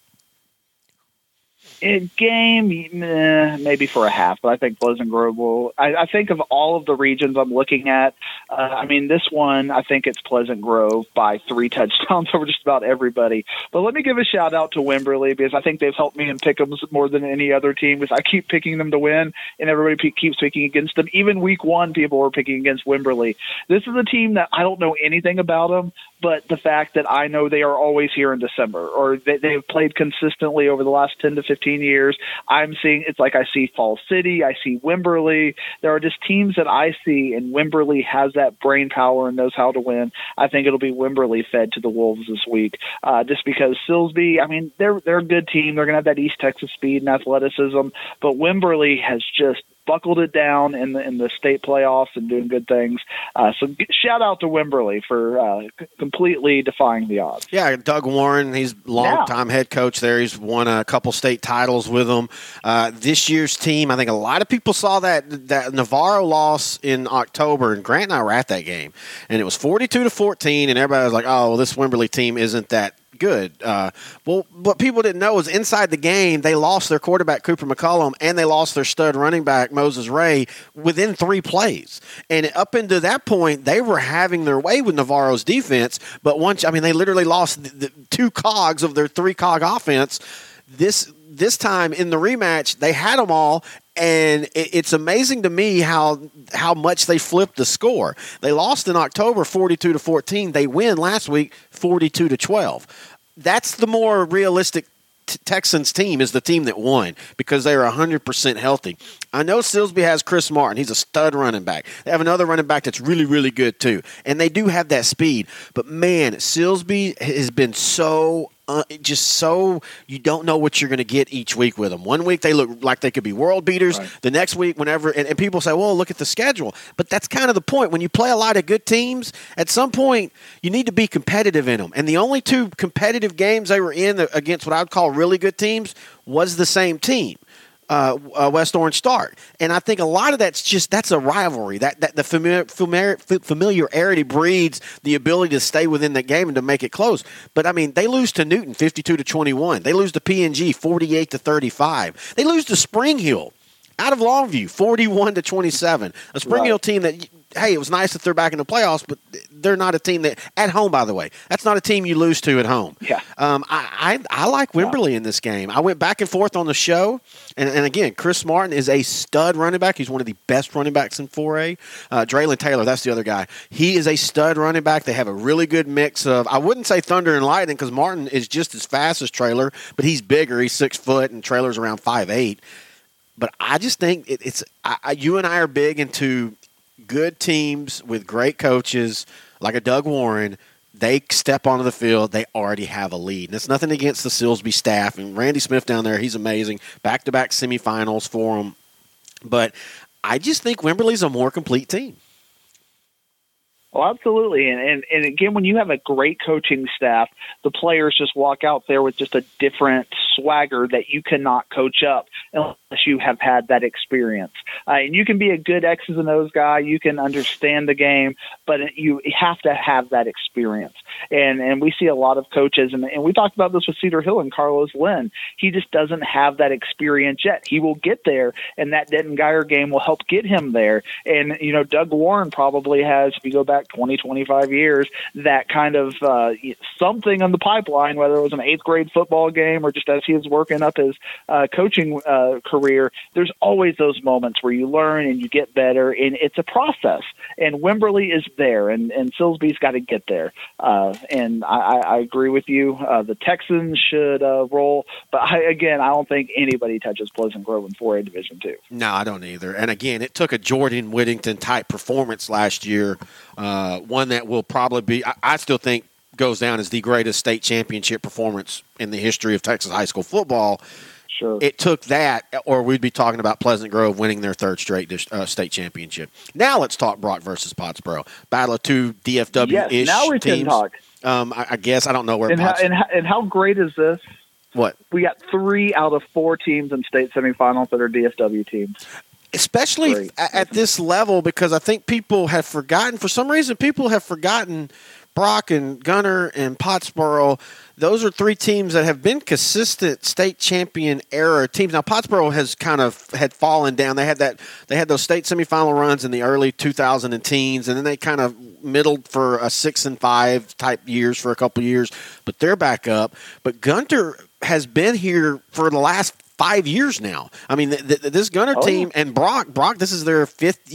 In game, maybe for a half, but I think Pleasant Grove will. I think of all of the regions I'm looking at, this one, I think it's Pleasant Grove by 3 touchdowns over just about everybody. But let me give a shout-out to Wimberley, because I think they've helped me in pick-ems more than any other team, because I keep picking them to win, and everybody keeps picking against them. Even week 1, people were picking against Wimberley. This is a team that I don't know anything about them, but the fact that I know they are always here in December, or they've played consistently over the last 10 to 15 years. I'm seeing, it's like I see Fall City, I see Wimberley. There are just teams that I see, and Wimberley has that brain power and knows how to win. I think it'll be Wimberley fed to the Wolves this week, just because Silsbee, they're a good team. They're going to have that East Texas speed and athleticism, but Wimberley has just buckled it down in the state playoffs and doing good things. So shout out to Wimberley for completely defying the odds. Yeah, Doug Warren, he's long-time head coach there. He's won a couple state titles with them. This year's team, I think a lot of people saw that Navarro loss in October, and Grant and I were at that game, and it was 42-14, and everybody was like, oh, well, this Wimberley team isn't that good. Well, what people didn't know was inside the game, they lost their quarterback, Cooper McCollum, and they lost their stud running back, Moses Ray, within 3 plays. And up into that point, they were having their way with Navarro's defense, but they literally lost the 2 cogs of their 3-cog offense. This time in the rematch, they had them all, and it's amazing to me how much they flipped the score. They lost in October 42-14. They win last week 42-12. That's the more realistic Texans team, is the team that won, because they are 100% healthy. I know Silsbee has Chris Martin. He's a stud running back. They have another running back that's really, really good too. And they do have that speed. But, man, Silsbee has been so you don't know what you're going to get each week with them. One week they look like they could be world beaters. Right. The next week, and people say, well, look at the schedule. But that's kind of the point. When you play a lot of good teams, at some point you need to be competitive in them. And the only 2 competitive games they were in against what I would call really good teams was the same team. West Orange Stark, and I think a lot of that's a rivalry. That the familiarity breeds the ability to stay within the game and to make it close. But they lose to Newton 52-21. They lose to PNG 48-35. They lose to Spring Hill out of Longview 41-27. A Spring Hill team that, hey, it was nice that they're back in the playoffs, but they're not a team that, at home, by the way, that's not a team you lose to at home. Yeah. I like Wimberley in this game. I went back and forth on the show, and again, Chris Martin is a stud running back. He's one of the best running backs in 4A. Draylon Taylor, that's the other guy. He is a stud running back. They have a really good mix of, I wouldn't say thunder and lightning, because Martin is just as fast as Traylor, but he's bigger. He's 6 foot, and Traylor's around 5'8". But I just think you and I are big into good teams with great coaches like a Doug Warren. They step onto the field, they already have a lead. And it's nothing against the Silsbee staff. And Randy Smith down there, he's amazing. Back-to-back semifinals for them. But I just think Wimberley's a more complete team. Oh, absolutely. And again, when you have a great coaching staff, the players just walk out there with just a different swagger that you cannot coach up unless you have had that experience. And you can be a good X's and O's guy. You can understand the game, but you have to have that experience. And we see a lot of coaches, and we talked about this with Cedar Hill and Carlos Lynn. He just doesn't have that experience yet. He will get there, and that Denton Geyer game will help get him there. And, Doug Warren probably has, if you go back 20, 25 years, that kind of something on the pipeline, whether it was an 8th grade football game or just as he was working up his coaching career, there's always those moments where you learn and you get better, and it's a process. And Wimberly is there, and Silsbee's got to get there. And I agree with you. The Texans should roll, but I don't think anybody touches Pleasant Grove in 4A Division II. No, I don't either. And again, it took a Jordan Whittington type performance last year, one that will probably be, I still think, goes down as the greatest state championship performance in the history of Texas high school football. Sure. It took that, or we'd be talking about Pleasant Grove winning their third straight state championship. Now let's talk Brock versus Pottsboro. Battle of two DFW-ish yes, now we teams. can talk. I guess I don't know where. And how great is this? What? We got 3 out of 4 teams in state semifinals that are DFW teams. Especially at this level, because I think people have forgotten. For some reason, people have forgotten Brock and Gunter and Pottsboro. Those are 3 teams that have been consistent state champion era teams. Now Pottsboro has kind of had fallen down. They had those state semifinal runs in the early 2000 teens, and then they kind of middled for a 6-5 type years for a couple of years. But they're back up. But Gunter has been here for the last 5 years now. I mean, this Gunter team and Brock, this is their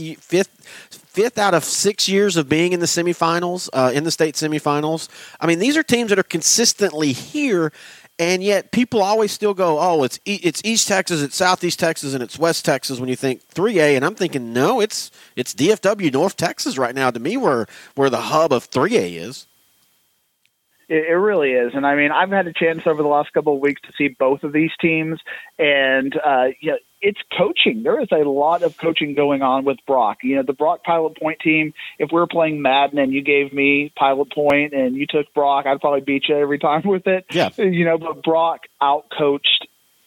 fifth out of 6 years of being in the semifinals, in the state semifinals. I mean, these are teams that are consistently here, and yet people always still go, oh, it's East Texas, it's Southeast Texas, and it's West Texas when you think 3A. And I'm thinking, no, it's DFW North Texas right now to me where the hub of 3A is. It really is. And, I mean, I've had a chance over the last couple of weeks to see both of these teams, and it's coaching. There is a lot of coaching going on with Brock. You know, the Brock Pilot Point team, if we were playing Madden and you gave me Pilot Point and you took Brock, I'd probably beat you every time with it. Yeah. You know, but Brock outcoached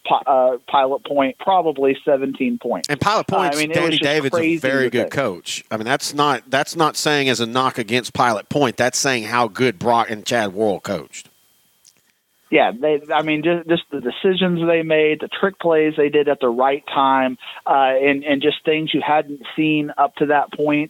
Pilot Point probably 17 points. And Pilot Point's Danny David's a very good coach. I mean, that's not saying as a knock against Pilot Point. That's saying how good Brock and Chad Worrell coached. Yeah, just the decisions they made, the trick plays they did at the right time, and just things you hadn't seen up to that point.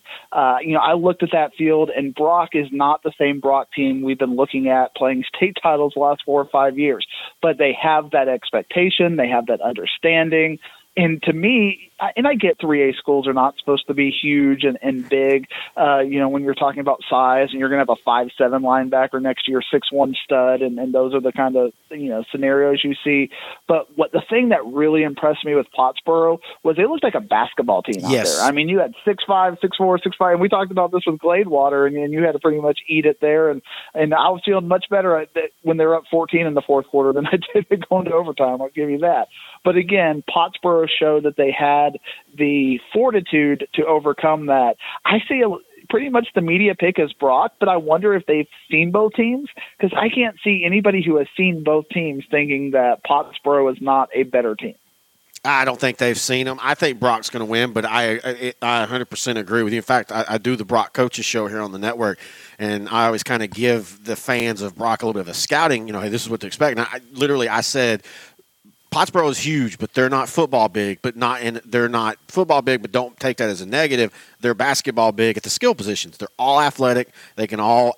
I looked at that field, and Brock is not the same Brock team we've been looking at playing state titles the last 4 or 5 years. But they have that expectation, they have that understanding. And to me, and I get 3A schools are not supposed to be huge and big, when you're talking about size, and you're going to have a 5'7" linebacker next to your 6'1" stud, and those are the kind of, scenarios you see. But the thing that really impressed me with Pottsboro was they looked like a basketball team out there. I mean, you had 6'5", 6'4", 6'5", and we talked about this with Gladewater, and you had to pretty much eat it there. And I was feeling much better when they were up 14 in the fourth quarter than I did going to overtime. I'll give you that. But again, Pottsboro showed that they had the fortitude to overcome that. I see pretty much the media pick as Brock, but I wonder if they've seen both teams, because I can't see anybody who has seen both teams thinking that Pottsboro is not a better team. I don't think they've seen them. I think Brock's going to win, but I 100% agree with you. In fact, I do the Brock Coaches Show here on the network, and I always kind of give the fans of Brock a little bit of a scouting, hey, this is what to expect. And I said, Pottsboro is huge, but they're not football big. They're not football big, but don't take that as a negative. They're basketball big at the skill positions. They're all athletic. They can all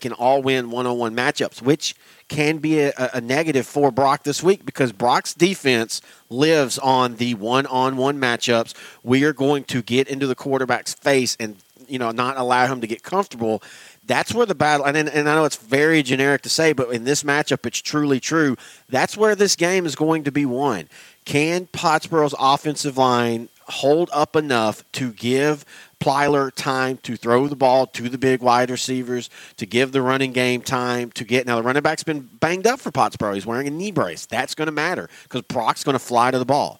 win one-on-one matchups, which can be a negative for Brock this week, because Brock's defense lives on the one-on-one matchups. We are going to get into the quarterback's face and not allow him to get comfortable. That's where the battle, and I know it's very generic to say, but in this matchup, it's truly true. That's where this game is going to be won. Can Pottsboro's offensive line hold up enough to give Plyler time to throw the ball to the big wide receivers, to give the running game time to get – now, the running back's been banged up for Pottsboro. He's wearing a knee brace. That's going to matter because Brock's going to fly to the ball.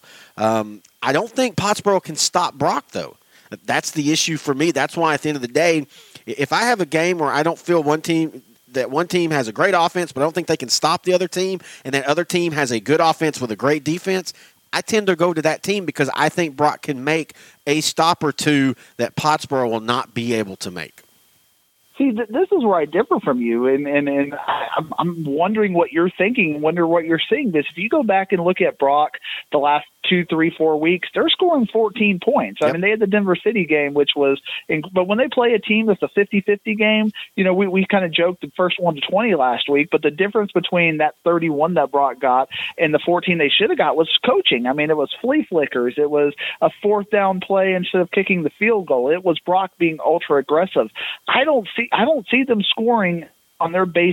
I don't think Pottsboro can stop Brock, though. That's the issue for me. That's why at the end of the day, if I have a game where I don't feel one team has a great offense, but I don't think they can stop the other team, and that other team has a good offense with a great defense, I tend to go to that team because I think Brock can make a stop or two that Pottsboro will not be able to make. See, this is where I differ from you, and I'm wondering what you're thinking, wonder what you're seeing. This, if you go back and look at Brock the last 2, 3, 4 weeks, they're scoring 14 points. I mean, they had the Denver City game, which was but when they play a team that's a 50-50 game, we kind of joked the first 1 to 20 last week, but the difference between that 31 that Brock got and the 14 they should have got was coaching. I mean, it was flea flickers. It was a fourth down play instead of kicking the field goal. It was Brock being ultra aggressive. I don't see them scoring on their base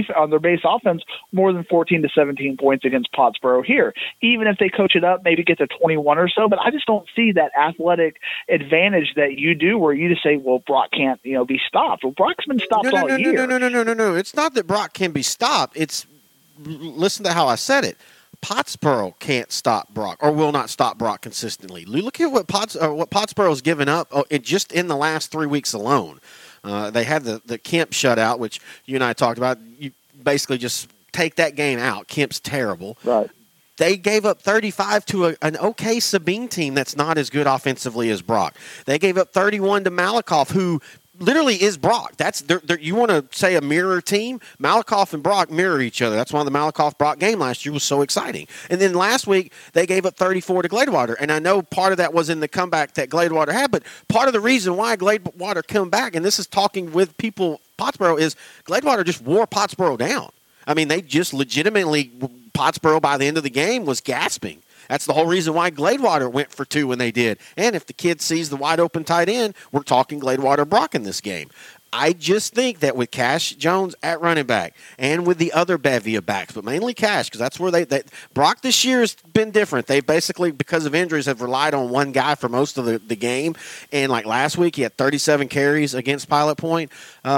offense more than 14 to 17 points against Pottsboro here. Even if they coach it up, maybe get to 21 or so, but I just don't see that athletic advantage that you do where you just say, well, Brock can't, be stopped. Well, Brock's been stopped all year. No. It's not that Brock can be stopped. It's, listen to how I said it. Pottsboro can't stop Brock or will not stop Brock consistently. Look at what Pottsboro's given up just in the last 3 weeks alone. They had the Kemp shutout, which you and I talked about. You basically just take that game out. Kemp's terrible. Right. They gave up 35 to an okay Sabine team that's not as good offensively as Brock. They gave up 31 to Malakoff, who literally is Brock. That's you want to say a mirror team? Malakoff and Brock mirror each other. That's why the Malakoff-Brock game last year was so exciting. And then last week, they gave up 34 to Gladewater. And I know part of that was in the comeback that Gladewater had, but part of the reason why Gladewater come back, and this is talking with people, Pottsboro, is Gladewater just wore Pottsboro down. I mean, they just legitimately, Pottsboro by the end of the game was gasping. That's the whole reason why Gladewater went for 2 when they did. And if the kid sees the wide open tight end, we're talking Gladewater-Brock in this game. I just think that with Cash Jones at running back and with the other bevy of backs, but mainly Cash, because that's where Brock this year has been different. They basically, because of injuries, have relied on one guy for most of the game. And like last week, he had 37 carries against Pilot Point.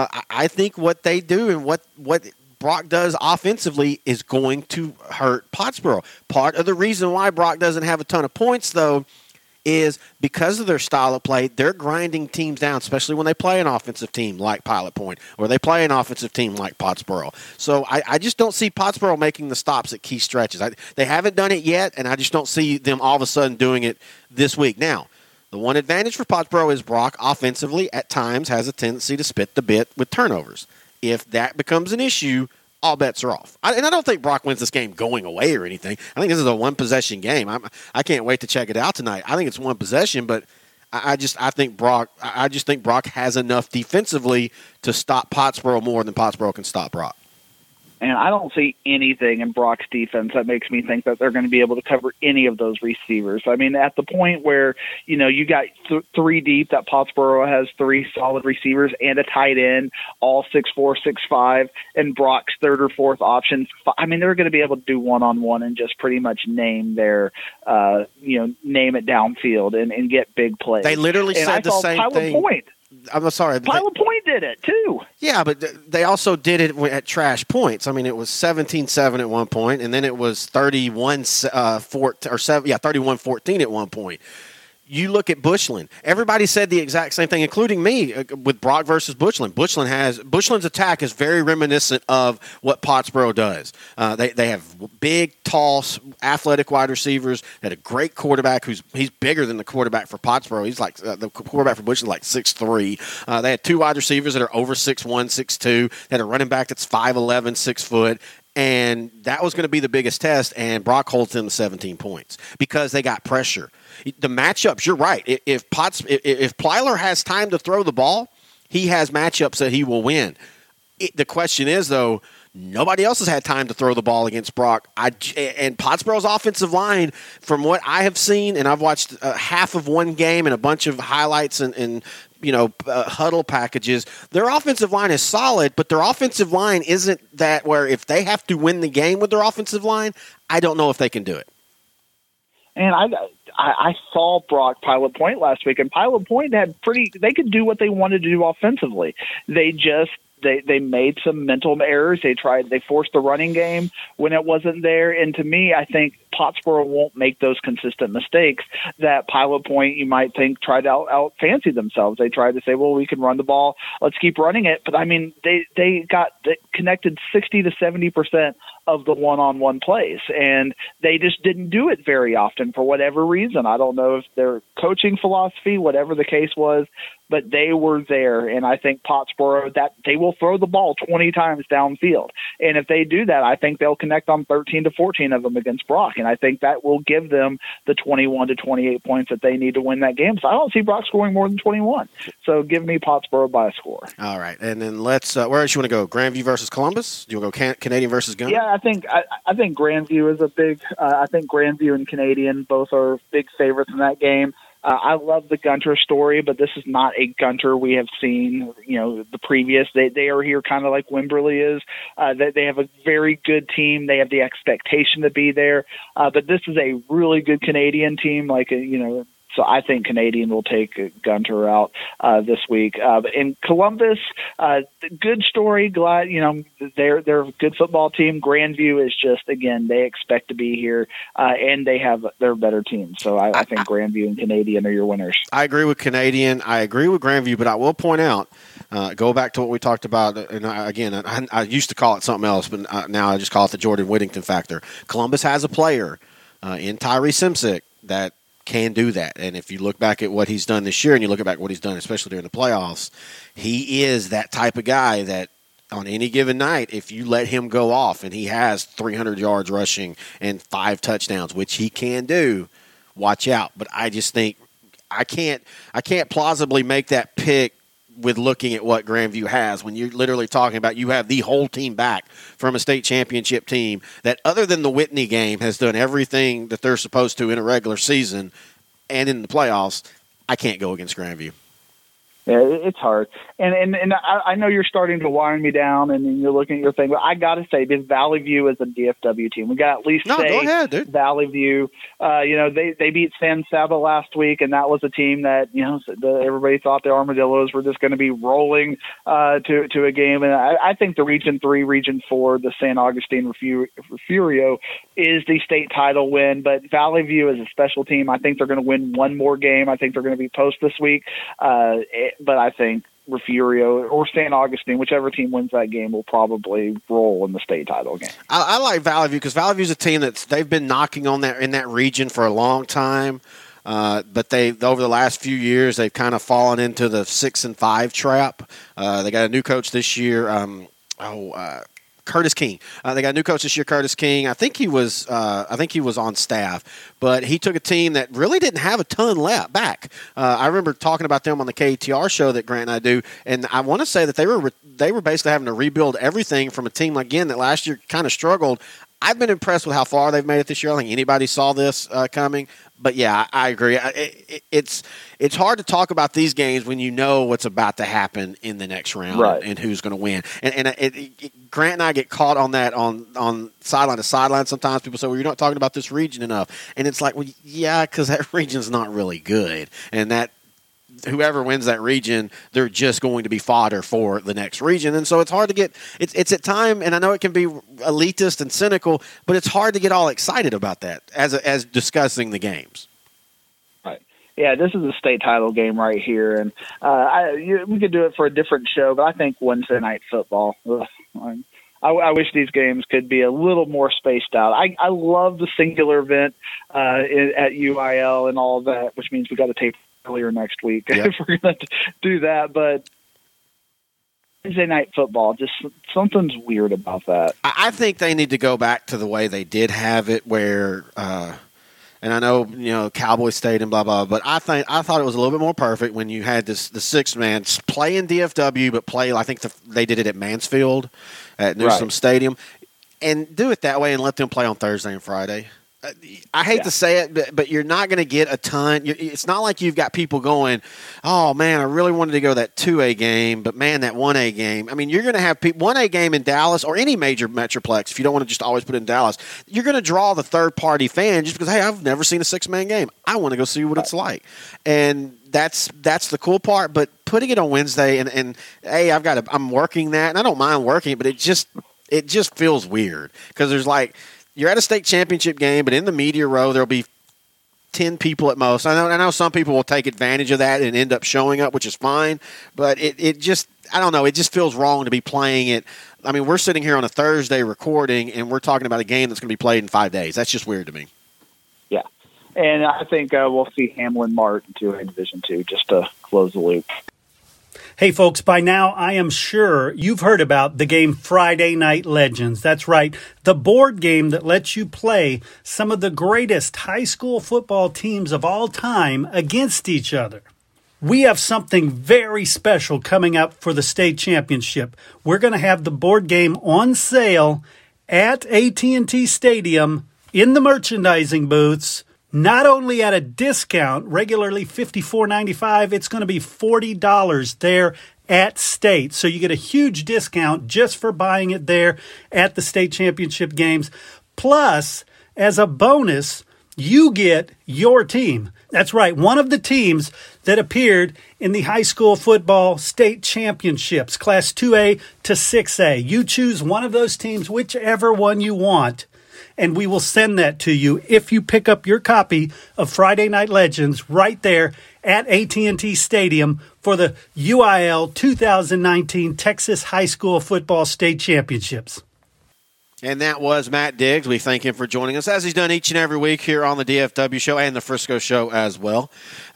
I think what they do and what Brock does offensively is going to hurt Pottsboro. Part of the reason why Brock doesn't have a ton of points, though, is because of their style of play, they're grinding teams down, especially when they play an offensive team like Pilot Point or they play an offensive team like Pottsboro. So I just don't see Pottsboro making the stops at key stretches. They haven't done it yet, and I just don't see them all of a sudden doing it this week. Now, the one advantage for Pottsboro is Brock offensively at times has a tendency to spit the bit with turnovers. If that becomes an issue, all bets are off. I don't think Brock wins this game going away or anything. I think this is a one-possession game. I can't wait to check it out tonight. I think it's one possession, but I just think Brock has enough defensively to stop Pottsboro more than Pottsboro can stop Brock. And I don't see anything in Brock's defense that makes me think that they're going to be able to cover any of those receivers. I mean, at the point where, you got 3 deep, that Pottsboro has 3 solid receivers and a tight end, all 6'4", 6'5", and Brock's third or fourth option. I mean, they're going to be able to do one-on-one and just pretty much name their, name it downfield and get big plays. They literally said the same thing. I'm sorry. Pilot Point did it, too. Yeah, but they also did it at trash points. I mean, it was 17-7 at one point, and then it was 31-14 at one point. You look at Bushland. Everybody said the exact same thing, including me, with Brock versus Bushland. Bushland's attack is very reminiscent of what Pottsboro does. They have big, tall, athletic wide receivers. They had a great quarterback he's bigger than the quarterback for Pottsboro. He's like the quarterback for Bushland, like 6'3". They had 2 wide receivers that are over 6'1", 6'2". They had a running back that's 5'11", 6 foot. And that was going to be the biggest test, and Brock holds them to 17 points because they got pressure. The matchups, you're right. If Plyler has time to throw the ball, he has matchups that he will win. The question is, though, nobody else has had time to throw the ball against Brock. And Pottsboro's offensive line, from what I have seen, and I've watched half of one game and a bunch of highlights and huddle packages, their offensive line is solid, but their offensive line isn't that where if they have to win the game with their offensive line, I don't know if they can do it. And I saw Brock Pilot Point last week, and Pilot Point they could do what they wanted to do offensively. They just They made some mental errors. They forced the running game when it wasn't there. And to me, I think Pottsboro won't make those consistent mistakes that Pilot Point, you might think, tried to out fancy themselves. They tried to say, well, we can run the ball. Let's keep running it. But I mean, they connected 60 to 70% of the one-on-one plays, and they just didn't do it very often for whatever reason. I don't know if their coaching philosophy, whatever the case was, but they were there. And I think Pottsboro, that they will throw the ball 20 times downfield. And if they do that, I think they'll connect on 13 to 14 of them against Brock. And I think that will give them the 21 to 28 points that they need to win that game. So I don't see Brock scoring more than 21. So give me Pottsboro by a score. All right. And then let's, where else you want to go? Grandview versus Columbus? Do you want to go Canadian versus Gunter? Yeah, I think Grandview is a big, I think Grandview and Canadian both are big favorites in that game. I love the Gunter story, but this is not a Gunter we have seen, the previous. They are here kind of like Wimberley is. They have a very good team. They have the expectation to be there. But this is a really good Canadian team, so I think Canadian will take Gunter out this week. In Columbus, good story. Glad they're a good football team. Grandview is just, again, they expect to be here, and they're a better team. So I think Grandview and Canadian are your winners. I agree with Canadian. I agree with Grandview, but I will point out, go back to what we talked about. And I used to call it something else, but now I just call it the Jordan Whittington factor. Columbus has a player in Tyree Simsick that can do that. And if you look back at what he's done this year and you look back at what he's done, especially during the playoffs, he is that type of guy that on any given night, if you let him go off and he has 300 yards rushing and 5 touchdowns, which he can do, watch out. But I just think I can't plausibly make that pick with looking at what Grandview has when you're literally talking about you have the whole team back from a state championship team that, other than the Whitney game, has done everything that they're supposed to in a regular season and in the playoffs. I can't go against Grandview. Yeah, it's hard. And I know you're starting to wind me down and you're looking at your thing, but I got to say, this Valley View is a DFW team. We got to at least say go ahead, dude. Valley View. They beat San Saba last week, and that was a team that, everybody thought the Armadillos were just going to be rolling to a game. And I think the Region 3, Region 4, the San Augustine Refugio is the state title win, but Valley View is a special team. I think they're going to win one more game. I think they're going to be post this week. But I think Refugio or St. Augustine, whichever team wins that game, will probably roll in the state title game. I like Valley View because Valley View is a team they've been knocking on that in that region for a long time. But over the last few years, they've kind of fallen into the 6-5 trap. They got a new coach this year. Curtis King. They got a new coach this year, Curtis King. I think he was on staff, but he took a team that really didn't have a ton left back. I remember talking about them on the KTR show that Grant and I do, and I want to say that they were basically having to rebuild everything from a team again that last year kind of struggled. I've been impressed with how far they've made it this year. I don't think anybody saw this coming. But, yeah, I agree. It's hard to talk about these games when you know what's about to happen in the next round and who's going to win. And Grant and I get caught on that on sideline to sideline. Sometimes people say, well, you're not talking about this region enough. And it's like, well, yeah, because that region's not really good. And that whoever wins that region, they're just going to be fodder for the next region. And so it's hard to get it's at time, and I know it can be elitist and cynical, but it's hard to get all excited about that as discussing the games. Right. Yeah, this is a state title game right here, and we could do it for a different show, but I think Wednesday night football. I wish these games could be a little more spaced out. I love the singular event at UIL and all of that, which means we got to tape earlier next week if we're going to do that. But Wednesday night football, just something's weird about that. I think they need to go back to the way they did have it, where, and I know Cowboy State and blah blah, but I thought it was a little bit more perfect when you had the 6-man play in DFW, but play. I think they did it at Mansfield at Newsom Stadium, and do it that way and let them play on Thursday and Friday. I hate to say it, but you're not going to get a ton. It's not like you've got people going, oh, man, I really wanted to go to that 2A game, but, man, that 1A game. I mean, you're going to have 1A game in Dallas or any major metroplex, if you don't want to just always put it in Dallas. You're going to draw the third-party fan just because, hey, I've never seen a 6-man game. I want to go see what it's like. And that's the cool part. But putting it on Wednesday and hey, I'm working that, and I don't mind working it, but it just feels weird because there's like – you're at a state championship game, but in the media row, there'll be 10 people at most. I know some people will take advantage of that and end up showing up, which is fine. But it just, I don't know, it just feels wrong to be playing it. I mean, we're sitting here on a Thursday recording, and we're talking about a game that's going to be played in 5 days. That's just weird to me. Yeah. And I think we'll see Hamlin Mart in 2A Division II just to close the loop. Hey, folks, by now I am sure you've heard about the game Friday Night Legends. That's right, the board game that lets you play some of the greatest high school football teams of all time against each other. We have something very special coming up for the state championship. We're going to have the board game on sale at AT&T Stadium in the merchandising booths. Not only at a discount, regularly $54.95, it's going to be $40 there at state. So you get a huge discount just for buying it there at the state championship games. Plus, as a bonus, you get your team. That's right, one of the teams that appeared in the high school football state championships, Class 2A to 6A. You choose one of those teams, whichever one you want, and we will send that to you if you pick up your copy of Friday Night Legends right there at AT&T Stadium for the UIL 2019 Texas High School Football State Championships. And that was Matt Diggs. We thank him for joining us, as he's done each and every week here on the DFW show and the Frisco show as well.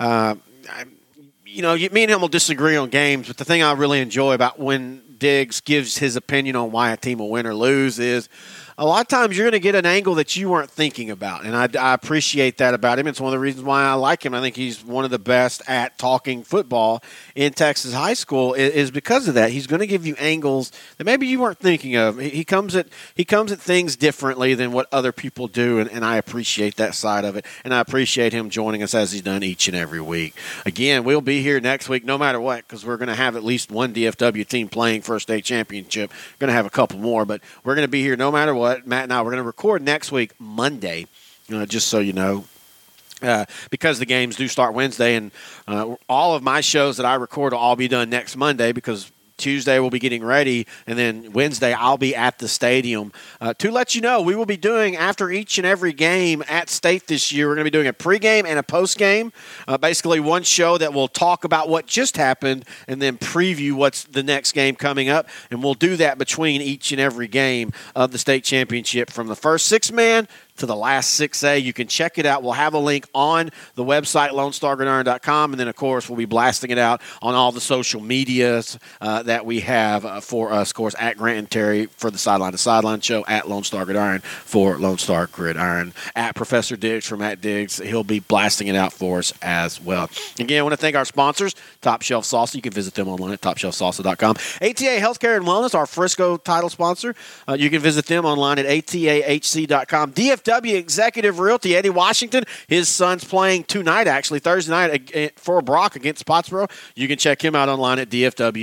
Me and him will disagree on games, but the thing I really enjoy about when Diggs gives his opinion on why a team will win or lose is a lot of times you're going to get an angle that you weren't thinking about, and I appreciate that about him. It's one of the reasons why I like him. I think he's one of the best at talking football in Texas high school is because of that. He's going to give you angles that maybe you weren't thinking of. He comes at things differently than what other people do, and I appreciate that side of it, and I appreciate him joining us as he's done each and every week. Again, we'll be here next week no matter what because we're going to have at least one DFW team playing for a state championship. We're going to have a couple more, but we're going to be here no matter what. Matt and I, we're going to record next week, Monday, just so you know, because the games do start Wednesday, and all of my shows that I record will all be done next Monday because Tuesday we'll be getting ready, and then Wednesday I'll be at the stadium. To let you know, we will be doing, after each and every game at State this year, we're going to be doing a pregame and a postgame, basically one show that will talk about what just happened and then preview what's the next game coming up, and we'll do that between each and every game of the state championship from the first 6-man to the last 6A. You can check it out. We'll have a link on the website, LoneStarGridiron.com, and then, of course, we'll be blasting it out on all the social medias that we have for us, of course, at Grant and Terry for the Sideline to Sideline show, at Lone Star Gridiron for Lone Star Gridiron, at Professor Diggs for Matt Diggs. He'll be blasting it out for us as well. Again, I want to thank our sponsors, Top Shelf Salsa. You can visit them online at TopShelfSalsa.com. ATA Healthcare and Wellness, our Frisco title sponsor. You can visit them online at ATAHC.com. DFW Executive Realty, Eddie Washington. His son's playing tonight, actually, Thursday night for Brock against Pottsboro. You can check him out online at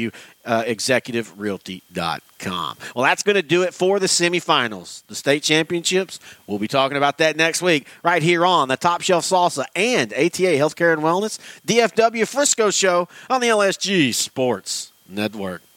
DFWExecutiveRealty.com. Well, that's going to do it for the semifinals. The state championships, we'll be talking about that next week right here on the Top Shelf Salsa and ATA Healthcare and Wellness DFW Frisco show on the LSG Sports Network.